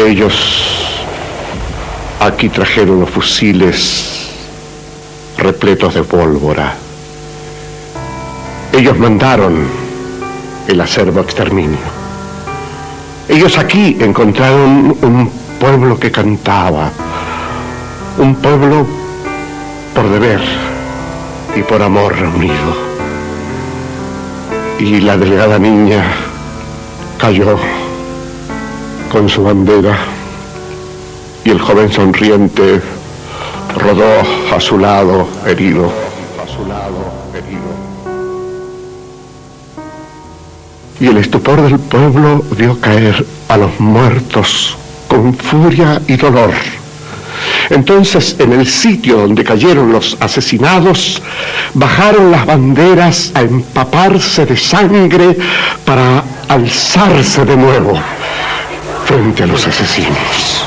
Ellos aquí trajeron los fusiles repletos de pólvora. Ellos mandaron el acervo exterminio. Ellos aquí encontraron un pueblo que cantaba, un pueblo por deber y por amor reunido. Y la delgada niña cayó con su bandera y el joven sonriente rodó a su lado herido, Y el estupor del pueblo vio caer a los muertos con furia y dolor. Entonces, en el sitio donde cayeron los asesinados, bajaron las banderas a empaparse de sangre para alzarse de nuevo frente a los asesinos.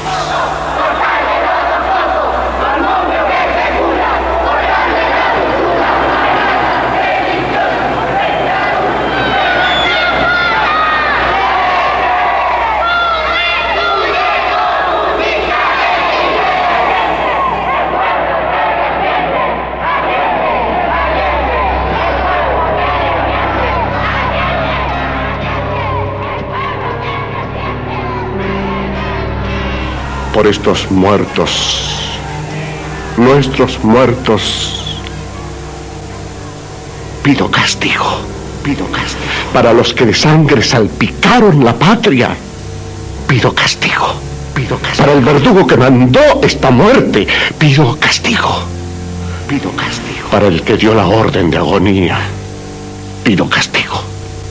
Por estos muertos, nuestros muertos, pido castigo, Para los que de sangre salpicaron la patria, pido castigo, Para el verdugo que mandó esta muerte, pido castigo, Para el que dio la orden de agonía, pido castigo,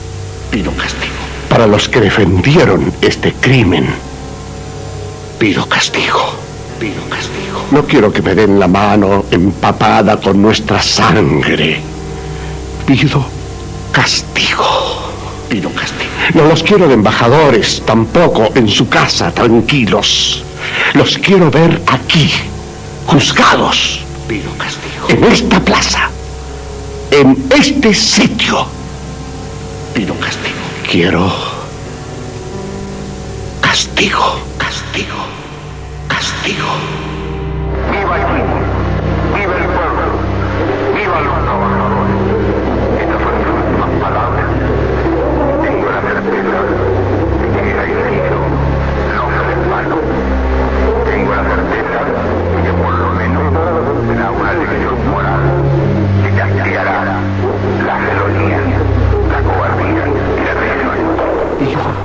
Para los que defendieron este crimen, pido castigo. No quiero que me den la mano empapada con nuestra sangre. Pido castigo. No los quiero de embajadores, tampoco en su casa, tranquilos. Los quiero ver aquí, juzgados. Pido castigo. En esta plaza, en este sitio. Pido castigo. Quiero castigo. ¡Viva el pueblo! ¡Viva el pueblo! ¡Viva los trabajadores! Estas son mis últimas palabras. Tengo la certeza de que el ejercicio no será en vano. Tengo la certeza de que por lo menos será una lección moral que castigará la felonía, la cobardía y la traición.